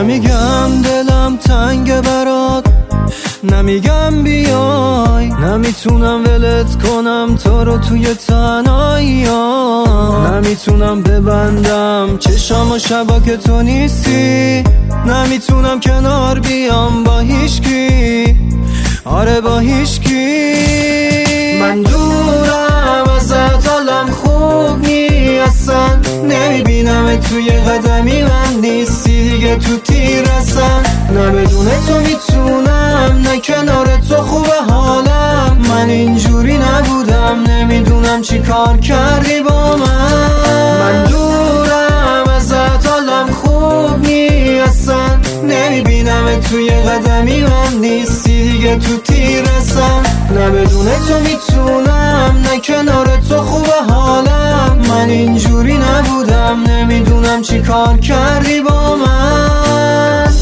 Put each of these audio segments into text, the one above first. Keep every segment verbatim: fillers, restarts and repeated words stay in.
نمیگم دلم تنگ برات، نمیگم بیای، نمیتونم ولت کنم تو رو توی تنهایی ها، نمیتونم ببندم چشام و شبا که تو نیستی، نمیتونم کنار بیام با هیچکی، آره با هیچکی. من دورم ازت حالم خوب نی اصلا، نمیبینم توی قدمی من نیستی دیگه تو تیرسم، نه بدون تو میتونم نه کنار تو خوبه حالم، من اینجوری نبودم نمیدونم چی کار کردی با من. من دورم ازت حالم خوب نی اصلا، نمیبینم توی قدمی من نیستی دیگه تو تیرسم، نه بدون تو میتونم نه کنار تو خوبه حالم، من اینجوری نبودم نمیدونم چی کار کردی با من.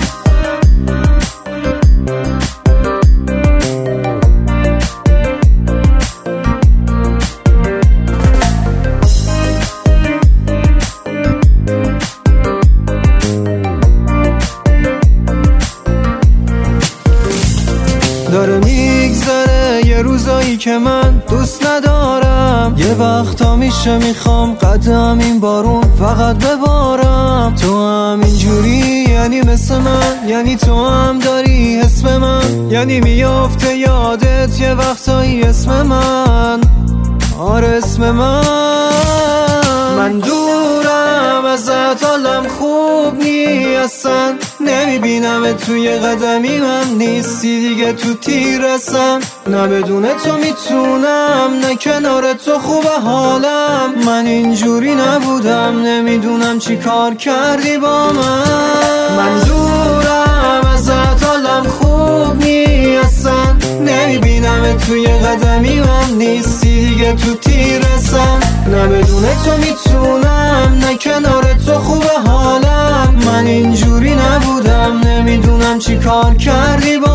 داره میگذره یه روزایی که من دوست ندارم، یه وقتا میشه میخوام قدم این بارون فقط ببارم، تو هم اینجوری یعنی مثل من، یعنی تو هم داری اسم من، یعنی میافته یادت یه وقتایی اسم من، آره اسم من. من دورم ازت حالم خوب نی اصلا، نمیبینم توی قدمی من نیستی دیگه تو تیرسم، نه بدون تو میتونم نه کنار تو خوبه حالم، من اینجوری نبودم نمیدونم چی کار کردی با من. من دورم ازت حالم خوب نی اصلا، نمیبینم توی قدمی من نیستی دیگه تو تیرسم، نه بدون تو میتونم نه کنار تو خوبه حالم، من اینجوری نبودم نمیدونم چی کار کردی با